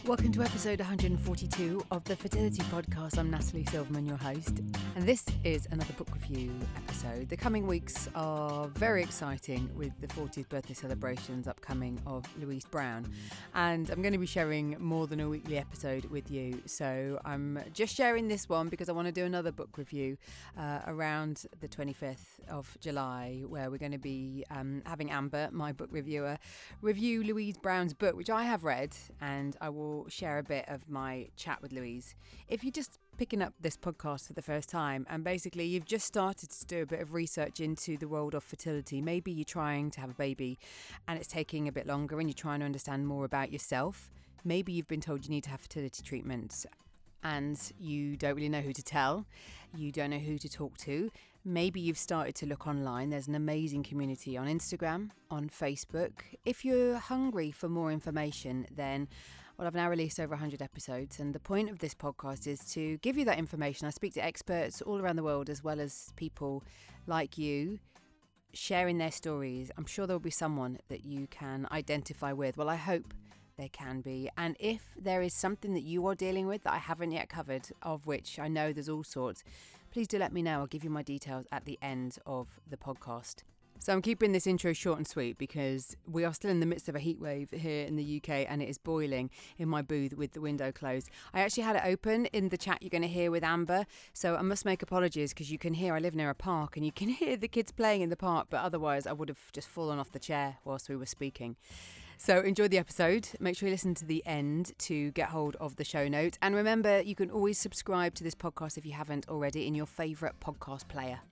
Welcome to episode 142 of the Fertility Podcast. I'm Natalie Silverman, your host, and this is another book review episode. The coming weeks are very exciting with the 40th birthday celebrations upcoming of Louise Brown, and I'm going to be sharing more than a weekly episode with you. So I'm just sharing this one because I want to do another book review around the 25th of July, where we're going to be having Amber, my book reviewer, review Louise Brown's book, which I have read, and I will share a bit of my chat with Louise. If you're just picking up this podcast for the first time and basically you've just started to do a bit of research into the world of fertility, maybe you're trying to have a baby and it's taking a bit longer and you're trying to understand more about yourself, maybe you've been told you need to have fertility treatments and you don't really know who to tell, you don't know who to talk to. Maybe you've started to look online. There's an amazing community on Instagram, on Facebook. If you're hungry for more information, then I've now released over 100 episodes, and the point of this podcast is to give you that information. I speak to experts all around the world, as well as people like you sharing their stories. I'm sure there will be someone that you can identify with. Well, I hope there can be. And if there is something that you are dealing with that I haven't yet covered, of which I know there's all sorts, please do let me know. I'll give you my details at the end of the podcast. So I'm keeping this intro short and sweet because we are still in the midst of a heat wave here in the UK and it is boiling in my booth with the window closed. I actually had it open in the chat you're going to hear with Amber, so I must make apologies because you can hear, I live near a park and you can hear the kids playing in the park, but otherwise I would have just fallen off the chair whilst we were speaking. So enjoy the episode. Make sure you listen to the end to get hold of the show notes. And remember, you can always subscribe to this podcast if you haven't already in your favourite podcast player.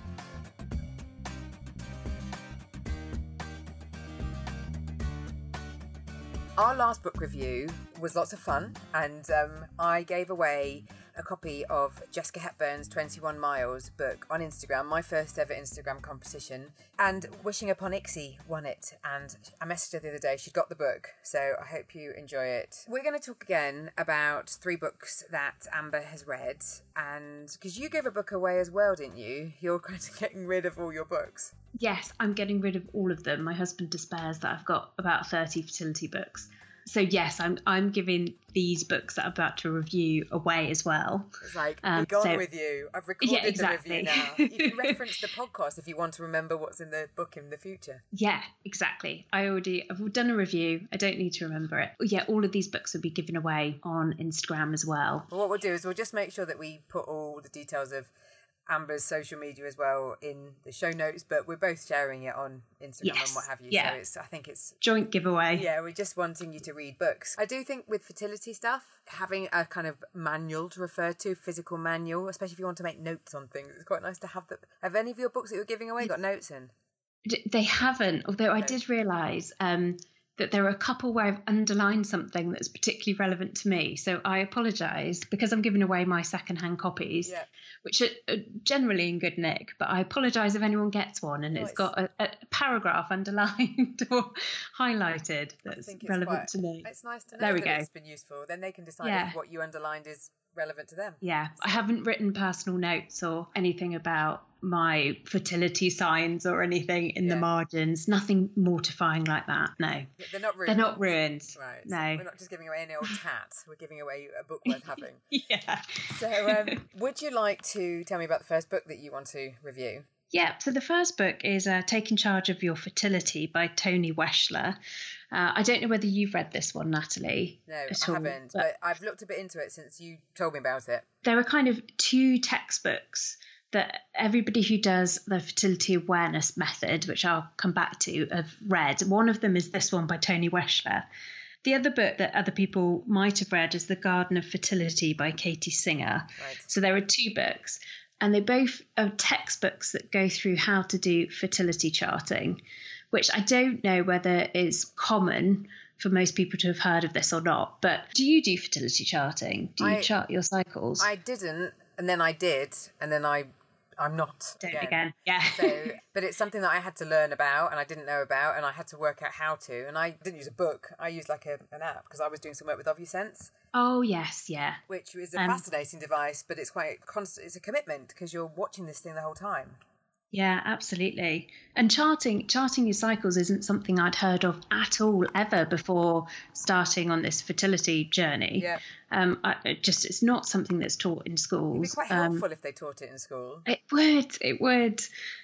Our last book review was lots of fun, and I gave away a copy of Jessica Hepburn's 21 Miles book on Instagram, my first ever Instagram competition, and Wishing Upon ICSI won it, and I messaged her the other day. She got the book, so I hope you enjoy it. We're going to talk again about 3 books that Amber has read, and because you gave a book away as well, didn't you? You're kind of getting rid of all your books. Yes, I'm getting rid of all of them. My husband despairs that I've got about 30 fertility books. So yes, I'm giving these books that I'm about to review away as well. It's like, be gone with you. I've recorded the review now. You can reference the podcast if you want to remember what's in the book in the future. Yeah, exactly. I've done a review. I don't need to remember it. Yeah, all of these books will be given away on Instagram as well. Well, what we'll do is we'll just make sure that we put all the details of Amber's social media as well in the show notes, but we're both sharing it on Instagram and what have you. Yeah. So I think it's joint giveaway. Yeah, we're just wanting you to read books. I do think with fertility stuff, having a kind of manual to refer to, physical manual, especially if you want to make notes on things, it's quite nice to have that. Have any of your books that you're giving away got notes in? They haven't, although I did realise that there are a couple where I've underlined something that's particularly relevant to me. So I apologise because I'm giving away my second-hand copies, which are generally in good nick, but I apologise if anyone gets one and it's got a paragraph underlined or highlighted that's relevant to me. It's nice to know that it's been useful. Then they can decide if what you underlined is relevant to them. Yeah, I haven't written personal notes or anything about my fertility signs or anything in the margins. Nothing mortifying like that. No, they're not ruined. They're not ruined. Right. No, so we're not just giving away any old tat. We're giving away a book worth having. Yeah. So, would you like to tell me about the first book that you want to review? Yeah, so the first book is Taking Charge of Your Fertility by Toni Weschler. I don't know whether you've read this one, Natalie. No, I haven't, but I've looked a bit into it since you told me about it. There are kind of 2 textbooks that everybody who does the fertility awareness method, which I'll come back to, have read. One of them is this one by Toni Weschler. The other book that other people might have read is The Garden of Fertility by Katie Singer. Right. So there are 2 books. And they both are textbooks that go through how to do fertility charting, which I don't know whether is common for most people to have heard of this or not. But do you do fertility charting? Do you chart your cycles? I didn't, and then I did, and then I'm not again. Yeah. So, but it's something that I had to learn about and I didn't know about, and I had to work out how to. And I didn't use a book. I used like an app because I was doing some work with OvuSense. Oh, yes, yeah. Which is a fascinating device, but it's quite constant. It's a commitment because you're watching this thing the whole time. Yeah, absolutely. And charting your cycles isn't something I'd heard of at all ever before starting on this fertility journey. Yeah. It's not something that's taught in schools. It'd be quite helpful if they taught it in school. It would,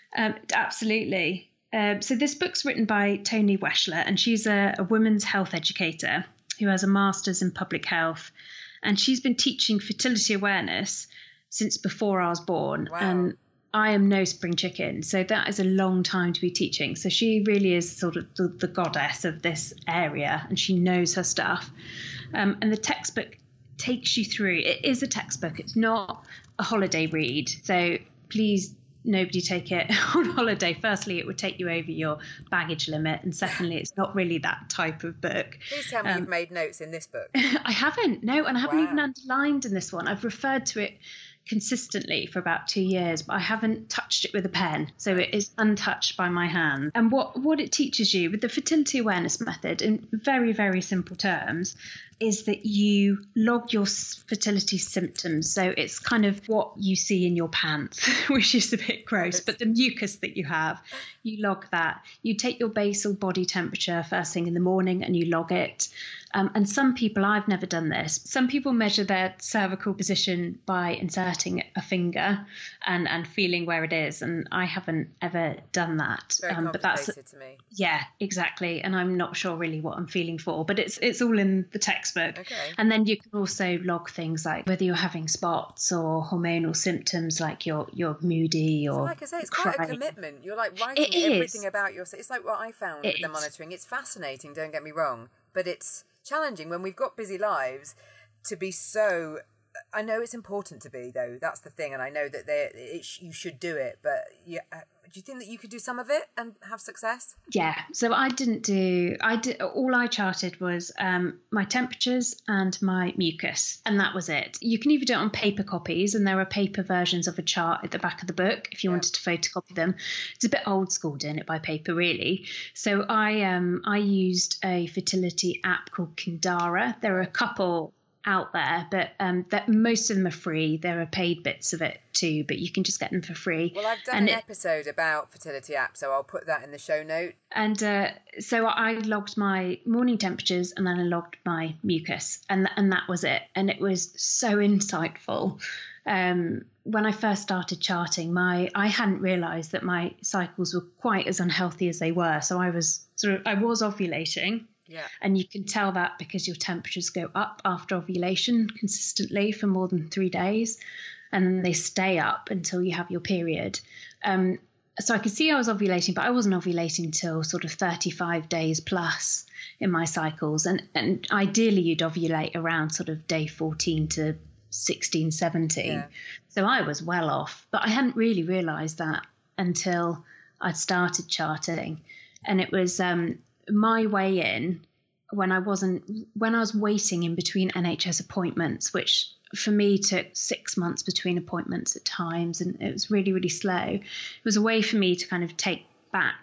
absolutely. So this book's written by Toni Weschler, and she's a women's health educator who has a master's in public health, and she's been teaching fertility awareness since before I was born. Wow. And I am no spring chicken, so that is a long time to be teaching. So she really is sort of the goddess of this area, and she knows her stuff. And the textbook takes you through. It is a textbook. It's not a holiday read. So please, nobody take it on holiday. Firstly, it would take you over your baggage limit. And secondly, it's not really that type of book. Please tell me you've made notes in this book. I haven't. No, and I haven't Wow. even underlined in this one. I've referred to it consistently for about 2 years, but I haven't touched it with a pen. So it is untouched by my hand. And what it teaches you with the fertility awareness method, in very, very simple terms, is that you log your fertility symptoms. So it's kind of what you see in your pants, which is a bit gross, but the mucus that you have, you log that. You take your basal body temperature first thing in the morning and you log it. And some people, I've never done this, some people measure their cervical position by inserting a finger and feeling where it is. And I haven't ever done that. Very but that's to me. Yeah, exactly. And I'm not sure really what I'm feeling for, but it's all in the textbook. Okay. And then you can also log things like whether you're having spots or hormonal symptoms, like you're moody or So like I say, it's quite a commitment. You're like writing everything about yourself. It's like what I found with the monitoring. It's fascinating, don't get me wrong, but it's challenging when we've got busy lives to be so. I know it's important to be, though. That's the thing, and I know that you should do it. But do you think that you could do some of it and have success? Yeah. So I did. All I charted was my temperatures and my mucus, and that was it. You can either do it on paper copies, and there are paper versions of a chart at the back of the book if you wanted to photocopy them. It's a bit old school doing it by paper, really. So I used a fertility app called Kindara. There are a couple out there, but that most of them are free. There are paid bits of it too, but you can just get them for free. Well, I've done an episode about fertility apps, so I'll put that in the show note. And so I logged my morning temperatures and then I logged my mucus, and that was it. And it was so insightful. When I first started charting, I hadn't realised that my cycles were quite as unhealthy as they were. So I was ovulating. Yeah. And you can tell that because your temperatures go up after ovulation consistently for more than 3 days, and they stay up until you have your period. So I could see I was ovulating, but I wasn't ovulating till sort of 35 days plus in my cycles. And ideally you'd ovulate around sort of day 14 to 16, 17. Yeah. So I was well off, but I hadn't really realised that until I'd started charting. And it was my way in when I was waiting in between NHS appointments, which for me took 6 months between appointments at times, and it was really, really slow. It was a way for me to kind of take back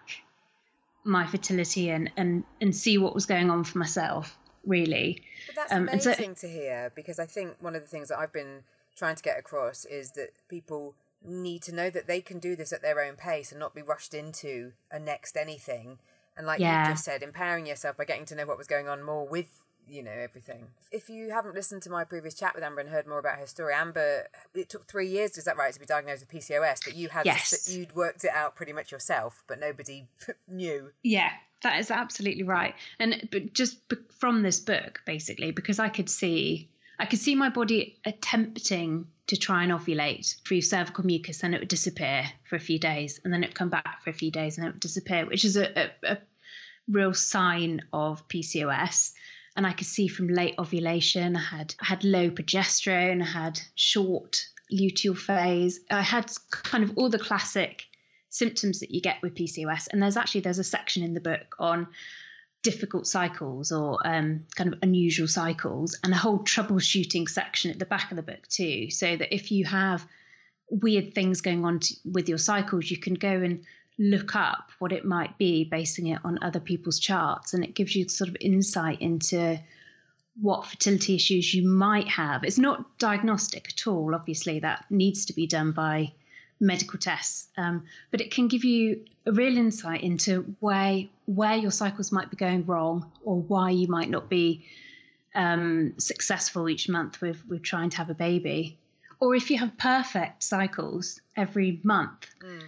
my fertility and see what was going on for myself, really. But that's amazing to hear, because I think one of the things that I've been trying to get across is that people need to know that they can do this at their own pace and not be rushed into a next anything. And like you just said, empowering yourself by getting to know what was going on more with, everything. If you haven't listened to my previous chat with Amber and heard more about her story, Amber, it took 3 years, is that right, to be diagnosed with PCOS? But you'd worked it out pretty much yourself, but nobody knew. Yeah, that is absolutely right. But just from this book, basically, because I could see my body attempting to try and ovulate through cervical mucus, and it would disappear for a few days, and then it would come back for a few days and it would disappear, which is a real sign of PCOS. And I could see from late ovulation, I had low progesterone, I had short luteal phase. I had kind of all the classic symptoms that you get with PCOS. And there's a section in the book on difficult cycles or kind of unusual cycles, and a whole troubleshooting section at the back of the book too, so that if you have weird things going on with your cycles, you can go and look up what it might be, basing it on other people's charts, and it gives you sort of insight into what fertility issues you might have. It's not diagnostic at all, obviously. That needs to be done by medical tests, but it can give you a real insight into where your cycles might be going wrong, or why you might not be successful each month with trying to have a baby. Or if you have perfect cycles every month,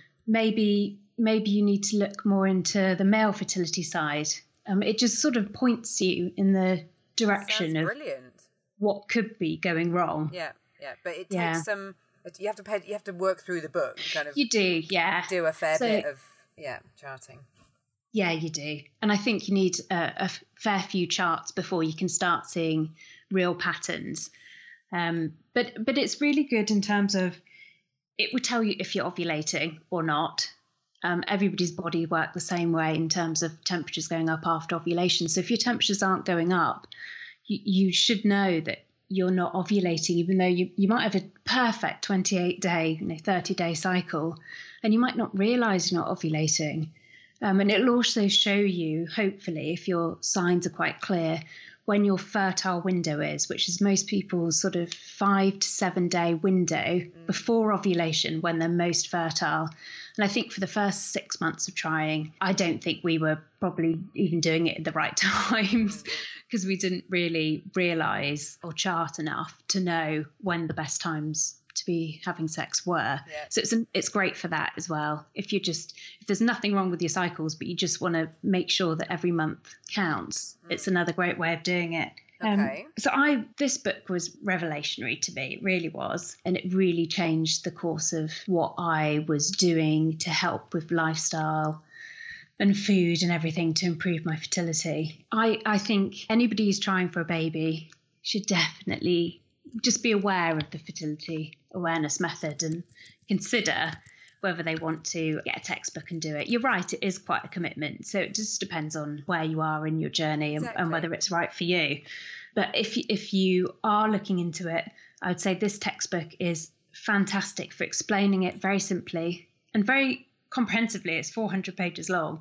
maybe you need to look more into the male fertility side. It just sort of points you in the direction of what could be going wrong. Yeah. But it takes some. You have to work through the book. Kind of. You do, yeah. Do a fair bit of charting. Yeah, you do. And I think you need a fair few charts before you can start seeing real patterns. But it's really good in terms of, it will tell you if you're ovulating or not. Everybody's body works the same way in terms of temperatures going up after ovulation. So if your temperatures aren't going up, you should know that you're not ovulating, even though you might have a perfect 28-day, 30-day cycle, and you might not realise you're not ovulating. And it'll also show you, hopefully, if your signs are quite clear, when your fertile window is, which is most people's sort of 5 to 7 day window before ovulation, when they're most fertile. And I think for the first 6 months of trying, I don't think we were probably even doing it at the right times, because we didn't really realise or chart enough to know when the best times to be having sex were. So it's great for that as well. If there's nothing wrong with your cycles, but you just want to make sure that every month counts, it's another great way of doing it. Okay. So this book was revelationary to me. It really was. And it really changed the course of what I was doing to help with lifestyle and food and everything to improve my fertility. I think anybody who's trying for a baby should definitely just be aware of the fertility awareness method and consider whether they want to get a textbook and do it. You're right, it is quite a commitment. So it just depends on where you are in your journey and whether it's right for you. But if you are looking into it, I would say this textbook is fantastic for explaining it very simply and very comprehensively. It's 400 pages long.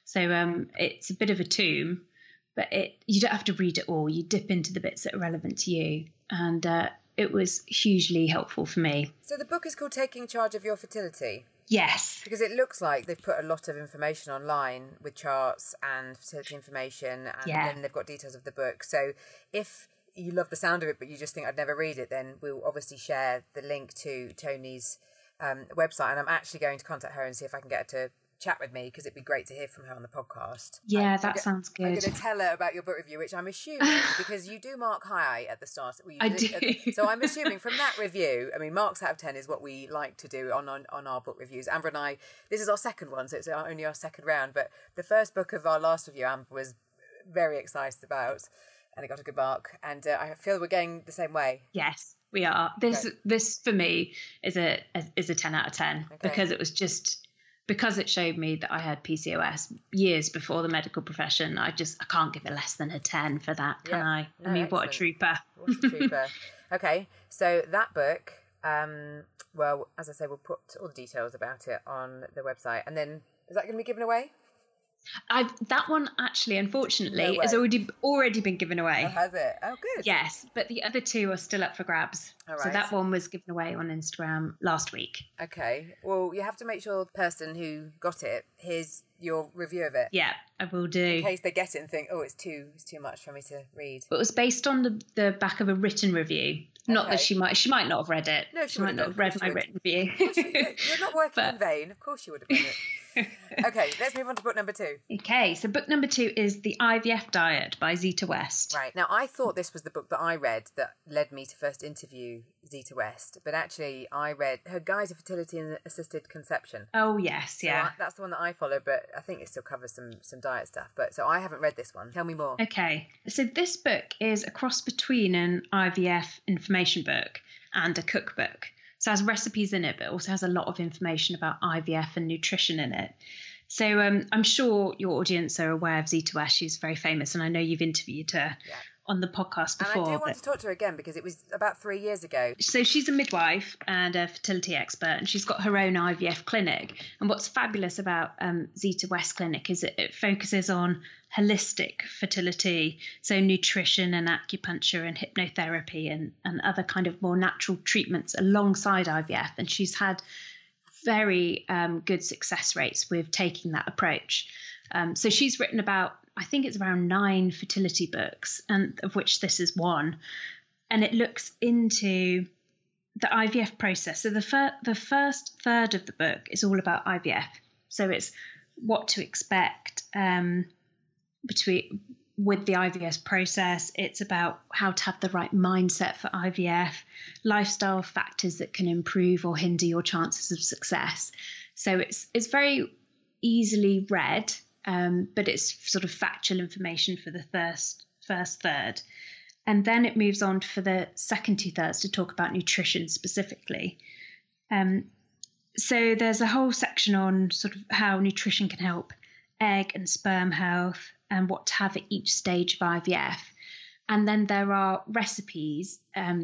So it's a bit of a tome, but you don't have to read it all. You dip into the bits that are relevant to you. And it was hugely helpful for me. So the book is called Taking Charge of Your Fertility? Yes. Because it looks like they've put a lot of information online with charts and fertility information, and then they've got details of the book. So if you love the sound of it, but you just think I'd never read it, then we'll obviously share the link to Tony's website. And I'm actually going to contact her and see if I can get her to chat with me, because it'd be great to hear from her on the podcast. Yeah, that sounds good. I'm going to tell her about your book review, which I'm assuming, because you do mark high at the start. I do. So I'm assuming from that review, I mean, marks out of 10 is what we like to do on our book reviews. Amber and I, this is our second one, so it's only our second round, but the first book of our last review, Amber was very excited about, and it got a good mark, and I feel we're going the same way. Yes, we are. This for me is a 10 out of 10, because it was just... Because it showed me that I had PCOS years before the medical profession, I can't give it less than a 10 for that, can I? No, I mean, excellent. What a trooper. What a trooper. Okay, so that book, well, as I say, we'll put all the details about it on the website. And then, is that going to be given away? That one actually, unfortunately, has already been given away. Oh, has it? Oh, good. Yes, but the other two are still up for grabs. All right. So that one was given away on Instagram last week. Okay. Well, you have to make sure the person who got it hears your review of it. Yeah, I will do. In case they get it and think, oh, it's too much for me to read. It was based on the back of a written review. Not that she might not have read it. No, she might not have read my written review. You're not working in vain. Of course you would have done it. Okay, let's move on to book number 2. Okay, so book number 2 is The IVF Diet by Zita West. Right. Now, I thought this was the book that I read that led me to first interview Zita West, but actually I read her Guide to Fertility and Assisted Conception. Oh, yes, yeah. So that's the one that I follow, but I think it still covers some diet stuff. So I haven't read this one. Tell me more. Okay, so this book is a cross between an IVF information book and a cookbook. So it has recipes in it, but also has a lot of information about IVF and nutrition in it. So I'm sure your audience are aware of Zita West. She's very famous, and I know you've interviewed her on the podcast before. And I do want to talk to her again, because it was about 3 years ago. So she's a midwife and a fertility expert, and she's got her own IVF clinic. And what's fabulous about Zita West Clinic is it focuses on holistic fertility, so nutrition and acupuncture and hypnotherapy and other kind of more natural treatments alongside IVF. And she's had very good success rates with taking that approach. So she's written about, I think it's around 9 fertility books, and of which this is one. And it looks into the IVF process. So the first third of the book is all about IVF. So it's what to expect with the IVF process. It's about how to have the right mindset for IVF, lifestyle factors that can improve or hinder your chances of success. So it's very easily read, but it's sort of factual information for the first third. And then it moves on for the second 2/3 to talk about nutrition specifically. So there's a whole section on sort of how nutrition can help egg and sperm health and what to have at each stage of IVF. And then there are recipes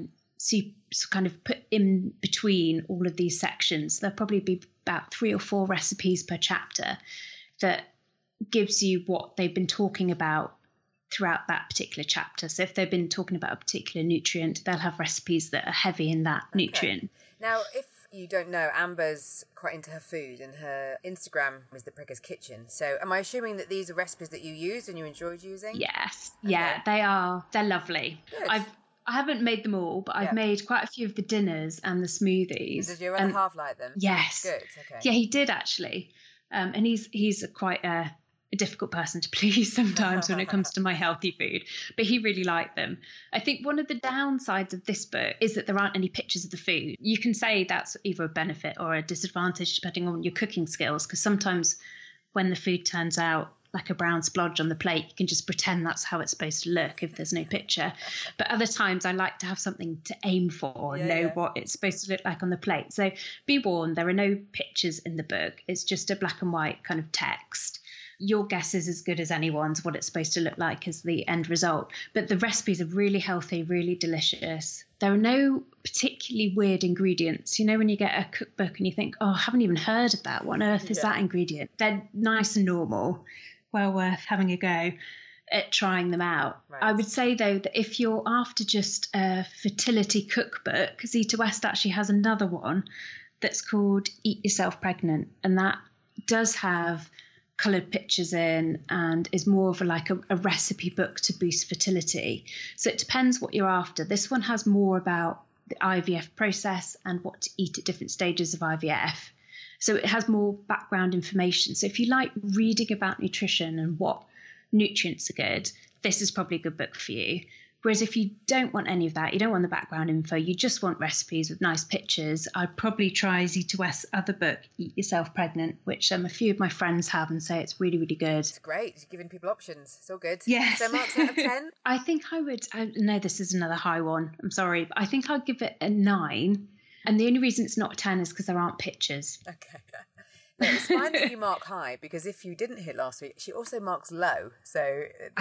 so kind of put in between all of these sections. There'll probably be about 3 or 4 recipes per chapter that gives you what they've been talking about throughout that particular chapter. So if they've been talking about a particular nutrient, they'll have recipes that are heavy in that nutrient. Now, if you don't know, Amber's quite into her food, and her Instagram is The Pricker's Kitchen. So am I assuming that these are recipes that you used and you enjoyed using? Yes. Okay. Yeah, they are. They're lovely. Good. I haven't made them all, but I've made quite a few of the dinners and the smoothies. Did your other half like them? Yes. Good. Okay. Yeah, he did actually. And he's quite a difficult person to please sometimes when it comes to my healthy food, but he really liked them. I think one of the downsides of this book is that there aren't any pictures of the food. You can say that's either a benefit or a disadvantage depending on your cooking skills, because sometimes when the food turns out like a brown splodge on the plate, you can just pretend that's how it's supposed to look if there's no picture. But other times I like to have something to aim for and know what it's supposed to look like on the plate. So be warned, there are no pictures in the book. It's just a black and white kind of text. Your guess is as good as anyone's what it's supposed to look like as the end result. But the recipes are really healthy, really delicious. There are no particularly weird ingredients. You know, when you get a cookbook and you think, oh, I haven't even heard of that. What on earth is that ingredient? They're nice and normal. Well worth having a go at trying them out. Right. I would say, though, that if you're after just a fertility cookbook, Zita West actually has another one that's called Eat Yourself Pregnant. And that does have coloured pictures in and is more of a recipe book to boost fertility. So it depends what you're after. This one has more about the IVF process and what to eat at different stages of IVF. So it has more background information. So if you like reading about nutrition and what nutrients are good, this is probably a good book for you. Whereas if you don't want any of that, you don't want the background info, you just want recipes with nice pictures, I'd probably try Zita West's other book, Eat Yourself Pregnant, which a few of my friends have and say it's really, really good. It's great. You're giving people options. It's all good. Yes. So marks out of 10? I think I know this is another high one. I'm sorry. But I think I'd give it a 9. And the only reason it's not a 10 is because there aren't pictures. Okay. No, it's fine that you mark high, because if you didn't hit last week, she also marks low. So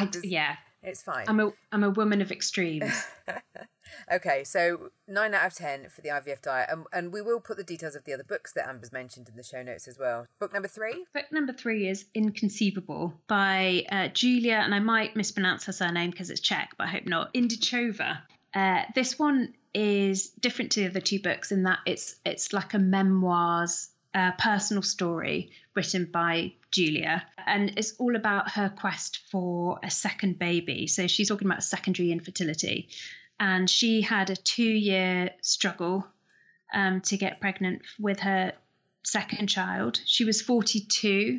it's fine. I'm a woman of extremes. Okay, so 9 out of 10 for the IVF diet. And we will put the details of the other books that Amber's mentioned in the show notes as well. Book number 3? Book number 3 is Inconceivable by Julia, and I might mispronounce her surname because it's Czech, but I hope not, Indichova. This one is different to the other 2 books in that it's like a memoirs, personal story written by Julia, and it's all about her quest for a second baby. So she's talking about secondary infertility, and she had a 2-year struggle to get pregnant with her second child. She was 42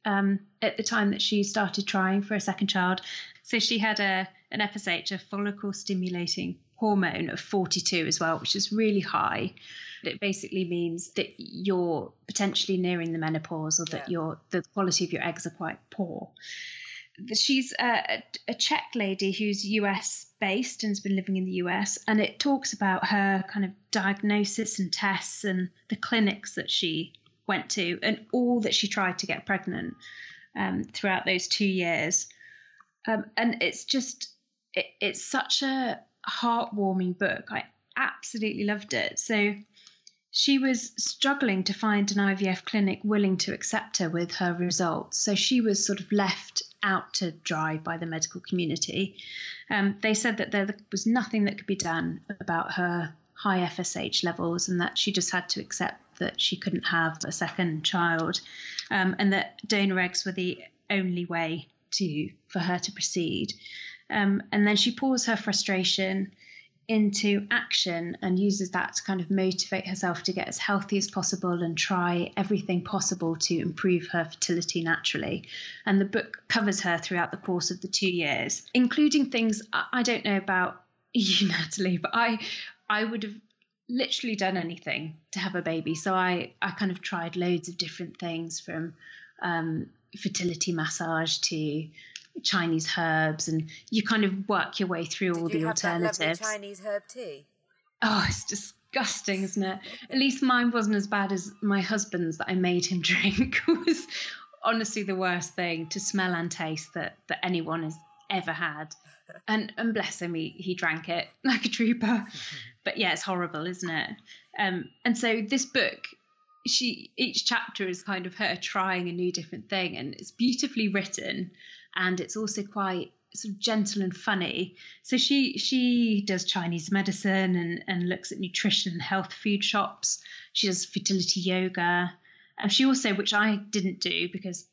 at the time that she started trying for a second child. So she had an FSH, a follicle stimulating hormone, of 42 as well, which is really high. It basically means that you're potentially nearing the menopause, or that the quality of your eggs are quite poor. She's a Czech lady who's US based and has been living in the US, and it talks about her kind of diagnosis and tests and the clinics that she went to and all that she tried to get pregnant throughout those 2 years. And it's such a heartwarming book. I absolutely loved it. So she was struggling to find an IVF clinic willing to accept her with her results. So she was sort of left out to dry by the medical community. They said that there was nothing that could be done about her high FSH levels, and that she just had to accept that she couldn't have a second child, and that donor eggs were the only way for her to proceed. And then she pours her frustration into action and uses that to kind of motivate herself to get as healthy as possible and try everything possible to improve her fertility naturally. And the book covers her throughout the course of the 2 years, including things I don't know about you, Natalie, but I would have literally done anything to have a baby. So I kind of tried loads of different things, from fertility massage to Chinese herbs, and you kind of work your way through all the alternatives. That lovely Chinese herb tea? Oh, it's disgusting, isn't it? At least mine wasn't as bad as my husband's that I made him drink. It was honestly the worst thing to smell and taste that anyone has ever had. And bless him, he drank it like a trooper. But yeah, it's horrible, isn't it? And so this book, each chapter is kind of her trying a new different thing, and it's beautifully written. And it's also quite sort of gentle and funny. So she does Chinese medicine and looks at nutrition and health food shops. She does fertility yoga. And she also, which I didn't do because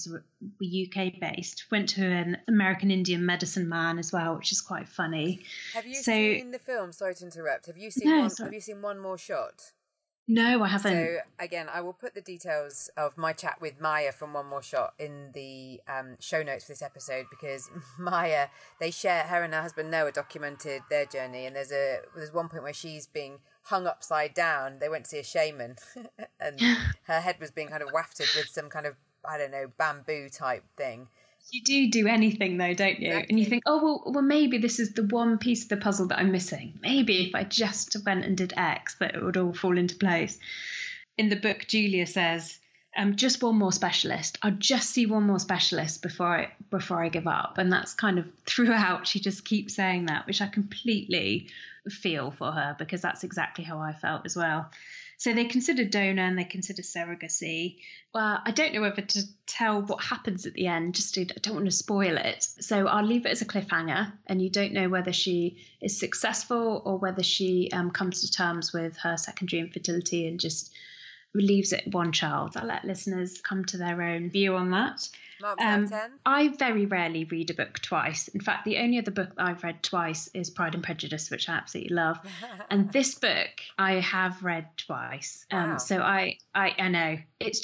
we're UK based, went to an American Indian medicine man as well, which is quite funny. Have you seen the film? Sorry to interrupt. Have you seen One More Shot? No, I haven't. So again, I will put the details of my chat with Maya from One More Shot in the show notes for this episode, because Maya, her and her husband Noah documented their journey, and there's one point where she's being hung upside down. They went to see a shaman and her head was being kind of wafted with some kind of, I don't know, bamboo type thing. You do anything though, don't you? Exactly. And you think, oh, well, maybe this is the one piece of the puzzle that I'm missing. Maybe if I just went and did X, that it would all fall into place. In the book, Julia says, just one more specialist. I'll just see one more specialist before I give up. And that's kind of throughout. She just keeps saying that, which I completely feel for her, because that's exactly how I felt as well. So they consider donor and they consider surrogacy. Well, I don't know whether to tell what happens at the end, I don't want to spoil it. So I'll leave it as a cliffhanger, and you don't know whether she is successful or whether she comes to terms with her secondary infertility and just leaves it one child. I'll let listeners come to their own view on that. Marks out of 10? I very rarely read a book twice. In fact, the only other book that I've read twice is Pride and Prejudice, which I absolutely love. And this book I have read twice. Wow. So I know.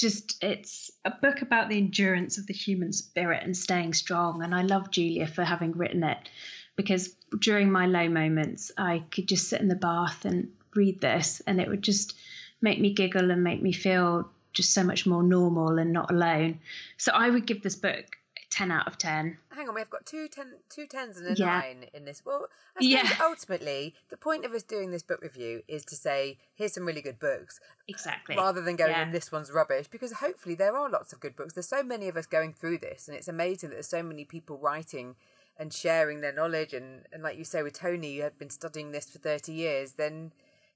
It's a book about the endurance of the human spirit and staying strong. And I love Julia for having written it, because during my low moments, I could just sit in the bath and read this, and it would just make me giggle and make me feel just so much more normal and not alone. So I would give this book 10 out of 10. Hang on, we've got two tens and a 9 in this. Well, I suppose ultimately the point of us doing this book review is to say, here's some really good books. Exactly. Rather than going, and this one's rubbish, because hopefully there are lots of good books. There's so many of us going through this, and it's amazing that there's so many people writing and sharing their knowledge. And like you say with Tony, you had been studying this for 30 years, then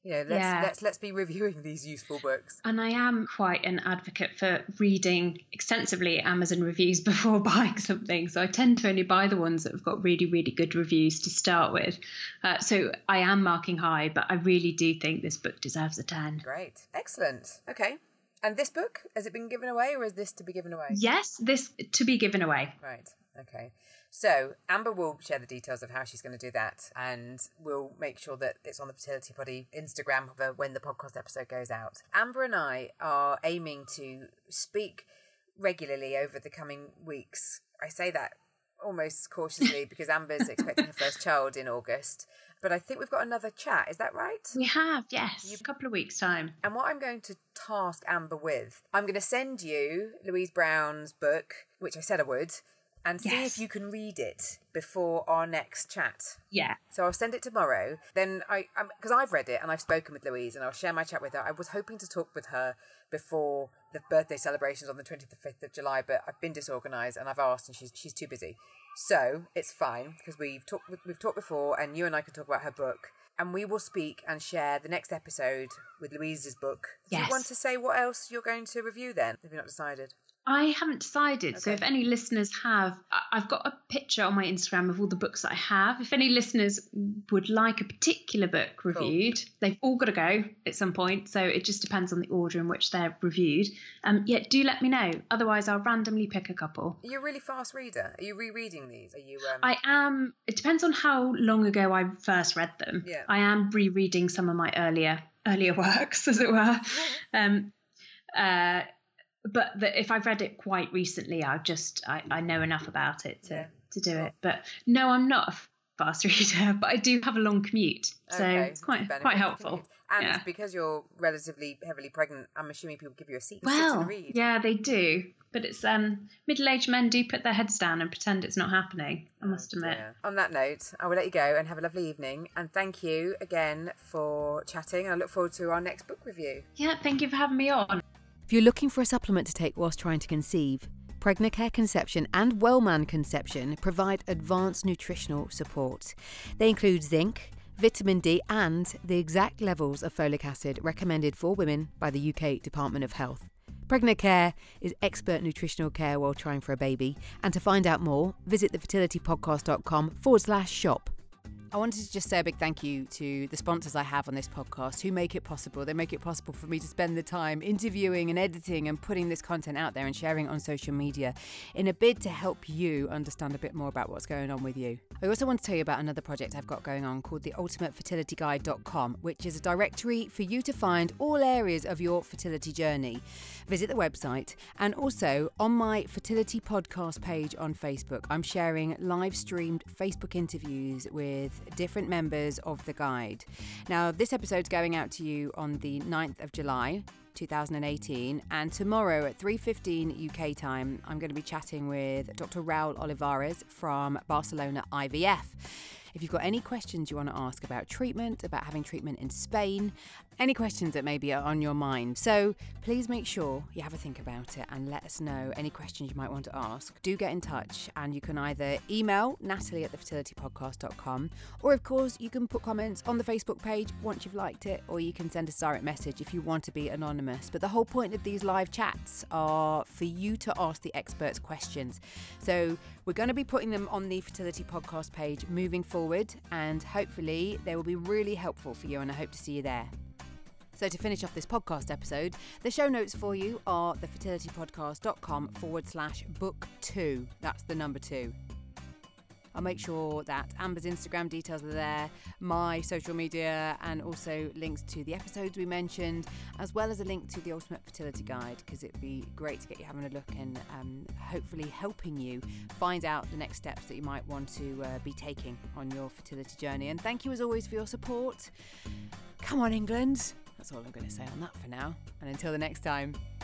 let's be reviewing these useful books. And I am quite an advocate for reading extensively Amazon reviews before buying something. So I tend to only buy the ones that have got really, really good reviews to start with. So I am marking high, but I really do think this book deserves a 10. Great. Excellent. Okay. And this book, has it been given away, or is this to be given away? Yes, this to be given away. Right. Okay. So Amber will share the details of how she's going to do that, and we'll make sure that it's on the Fertility Poddy Instagram when the podcast episode goes out. Amber and I are aiming to speak regularly over the coming weeks. I say that almost cautiously because Amber's expecting her first child in August. But I think we've got another chat. Is that right? We have, yes. A couple of weeks' time. And what I'm going to task Amber with, I'm going to send you Louise Brown's book, which I said I would, and see if you can read it before our next chat. Yeah. So I'll send it tomorrow. Then because I've read it and I've spoken with Louise and I'll share my chat with her. I was hoping to talk with her before the birthday celebrations on the 25th of July, but I've been disorganised and I've asked, and she's too busy. So it's fine, because we've talked before, and you and I can talk about her book, and we will speak and share the next episode with Louise's book. Yes. Do you want to say what else you're going to review then? Have you not decided? I haven't decided. Okay. So if any listeners have, I've got a picture on my Instagram of all the books that I have. If any listeners would like a particular book reviewed, they've all got to go at some point. So it just depends on the order in which they're reviewed. Do let me know. Otherwise, I'll randomly pick a couple. Are you a really fast reader? Are you rereading these? Are you? I am. It depends on how long ago I first read them. Yeah. I am rereading some of my earlier works, as it were. But if I've read it quite recently, I know enough about it to do it. But no, I'm not a fast reader, but I do have a long commute, so it's quite helpful. And because you're relatively heavily pregnant, I'm assuming people give you a seat to sit and read. Yeah, they do. But it's middle-aged men do put their heads down and pretend it's not happening, I must admit. Yeah. On that note, I will let you go and have a lovely evening. And thank you again for chatting. I look forward to our next book review. Yeah, thank you for having me on. If you're looking for a supplement to take whilst trying to conceive, Pregnacare Conception and Wellman Conception provide advanced nutritional support. They include zinc, vitamin D and the exact levels of folic acid recommended for women by the UK Department of Health. Pregnacare is expert nutritional care while trying for a baby. And to find out more, visit thefertilitypodcast.com/shop. I wanted to just say a big thank you to the sponsors I have on this podcast who make it possible. They make it possible for me to spend the time interviewing and editing and putting this content out there and sharing it on social media in a bid to help you understand a bit more about what's going on with you. I also want to tell you about another project I've got going on called the ultimatefertilityguide.com, which is a directory for you to find all areas of your fertility journey. Visit the website, and also on my fertility podcast page on Facebook, I'm sharing live streamed Facebook interviews with different members of the guide. Now, this episode's going out to you on the 9th of July 2018, and tomorrow at 3:15 UK time I'm going to be chatting with Dr. Raul Olivares from Barcelona IVF. If you've got any questions you want to ask about treatment, about having treatment in Spain, any questions that maybe are on your mind, so please make sure you have a think about it and let us know any questions you might want to ask. Do get in touch, and you can either email natalie@thefertilitypodcast.com, or of course you can put comments on the Facebook page once you've liked it, or you can send us a direct message if you want to be anonymous. But the whole point of these live chats are for you to ask the experts questions. So we're going to be putting them on the Fertility Podcast page moving forward, and hopefully they will be really helpful for you, and I hope to see you there. So to finish off this podcast episode, the show notes for you are thefertilitypodcast.com/book2. That's the number 2. I'll make sure that Amber's Instagram details are there, my social media, and also links to the episodes we mentioned, as well as a link to the Ultimate Fertility Guide, because it'd be great to get you having a look and hopefully helping you find out the next steps that you might want to be taking on your fertility journey. And thank you as always for your support. Come on, England. That's all I'm going to say on that for now. And until the next time,